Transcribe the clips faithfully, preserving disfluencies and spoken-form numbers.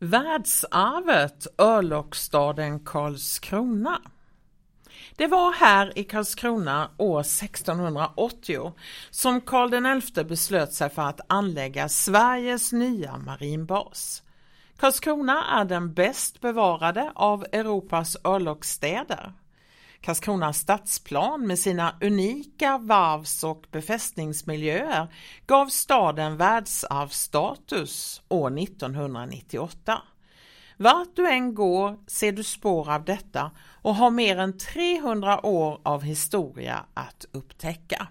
Världsarvet örlogsstaden Karlskrona. Det var här i Karlskrona år sextonhundraåttio som Karl den elfte beslöt sig för att anlägga Sveriges nya marinbas. Karlskrona är den bäst bevarade av Europas örlogsstäder. Karlskronas stadsplan med sina unika varvs- och befästningsmiljöer gav staden världsarvsstatus år nittonhundranittioåtta. Vart du än går ser du spår av detta och har mer än trehundra år av historia att upptäcka.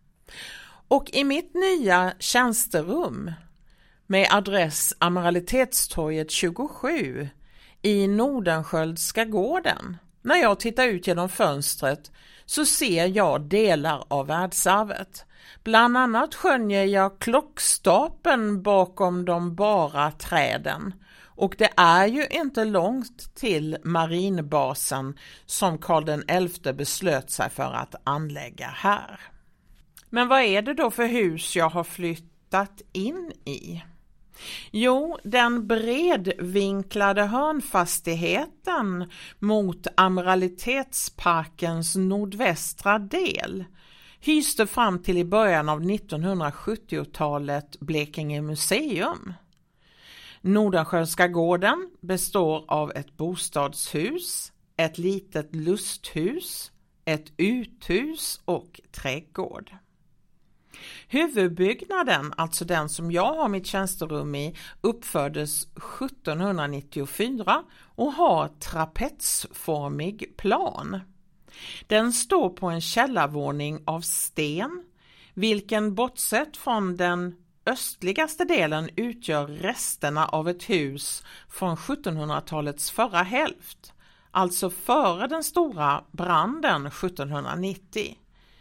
Och i mitt nya tjänsterum med adress Amiralitetstorget tjugosju i Nordenskiöldska gården, när jag tittar ut genom fönstret så ser jag delar av världsarvet. Bland annat skönjer jag klockstapeln bakom de bara träden. Och det är ju inte långt till marinbasen som Karl den elfte beslöt sig för att anlägga här. Men vad är det då för hus jag har flyttat in i? Jo, den bredvinklade hörnfastigheten mot Amiralitetsparkens nordvästra del hyste fram till i början av nittonhundrasjuttiotalet Blekinge museum. Nordenskiöldska gården består av ett bostadshus, ett litet lusthus, ett uthus och trädgård. Huvudbyggnaden, alltså den som jag har mitt tjänsterum i, uppfördes sjuttonhundranittiofyra och har trapetsformig plan. Den står på en källarvåning av sten, vilken bortsett från den östligaste delen utgör resterna av ett hus från sjuttonhundratalets förra hälft, alltså före den stora branden sjuttonhundranittio.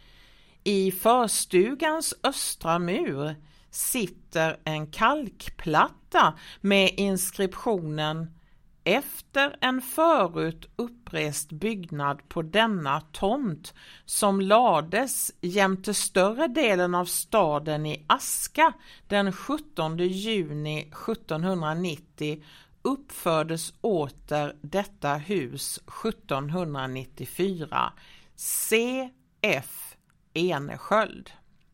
I förstugans östra mur sitter en kalkplatta med inskriptionen "Efter en förut upprest byggnad på denna tomt som lades jämte större delen av staden i aska den sjuttonde juni sjuttonhundranittio uppfördes åter detta hus sjuttonhundranittiofyra. C F Enesköld."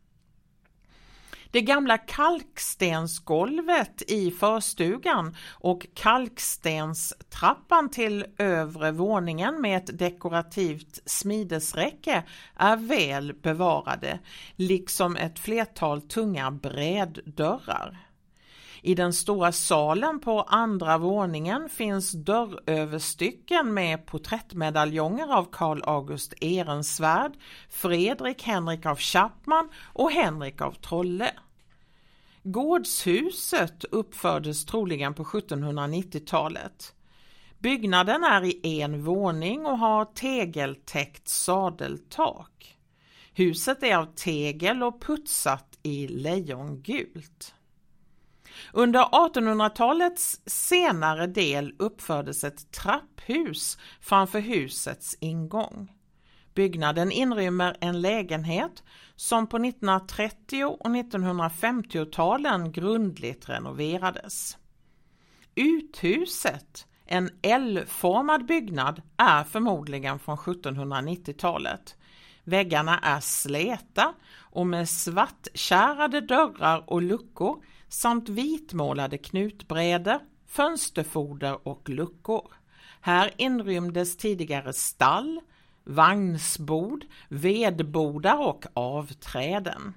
Det gamla kalkstensgolvet i förstugan och kalkstenstrappan till övre våningen med ett dekorativt smidesräcke är väl bevarade, liksom ett flertal tunga bräddörrar. I den stora salen på andra våningen finns dörröverstycken med porträttmedaljonger av Carl August Ehrensvärd, Fredrik Henrik av Chapman och Henrik av Trolle. Gårdshuset uppfördes troligen på sjuttonhundranittiotalet. Byggnaden är i en våning och har tegeltäckt sadeltak. Huset är av tegel och putsat i lejongult. Under artonhundratalets senare del uppfördes ett trapphus framför husets ingång. Byggnaden inrymmer en lägenhet som på nittonhundratrettio- och nittonhundrafemtiotalen grundligt renoverades. Uthuset, en L-formad byggnad, är förmodligen från sjuttonhundranittiotalet. Väggarna är släta och med svartkärrade dörrar och luckor samt vitmålade knutbrädor, fönsterfoder och luckor. Här inrymdes tidigare stall, vagnsbord, vedbodar och avträden.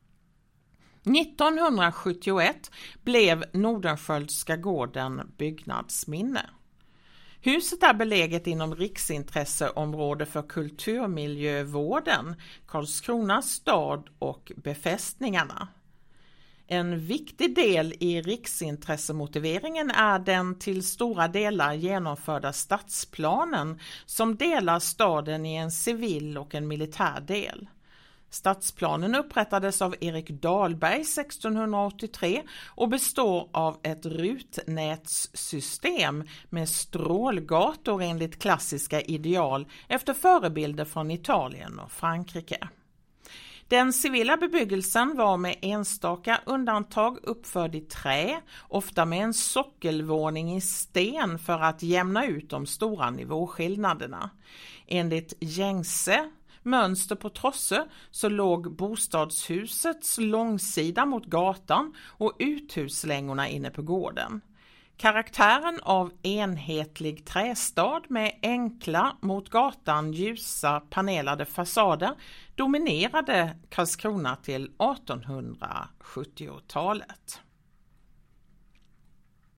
nittonhundrasjuttioett blev Nordenskiöldska gården byggnadsminne. Huset är beläget inom riksintresseområde för kulturmiljövården, Karlskrona stad och befästningarna. En viktig del i riksintressemotiveringen är den till stora delar genomförda stadsplanen som delar staden i en civil och en militär del. Stadsplanen upprättades av Erik Dahlberg sextonhundraåttiotre och består av ett rutnätssystem med strålgator enligt klassiska ideal efter förebilder från Italien och Frankrike. Den civila bebyggelsen var med enstaka undantag uppförd i trä, ofta med en sockelvåning i sten för att jämna ut de stora nivåskillnaderna. Enligt gängse mönster på Trosse så låg bostadshusets långsida mot gatan och uthuslängorna inne på gården. Karaktären av enhetlig trästad med enkla mot gatan ljusa panelade fasader dominerade Karlskrona till artonhundrasjuttiotalet.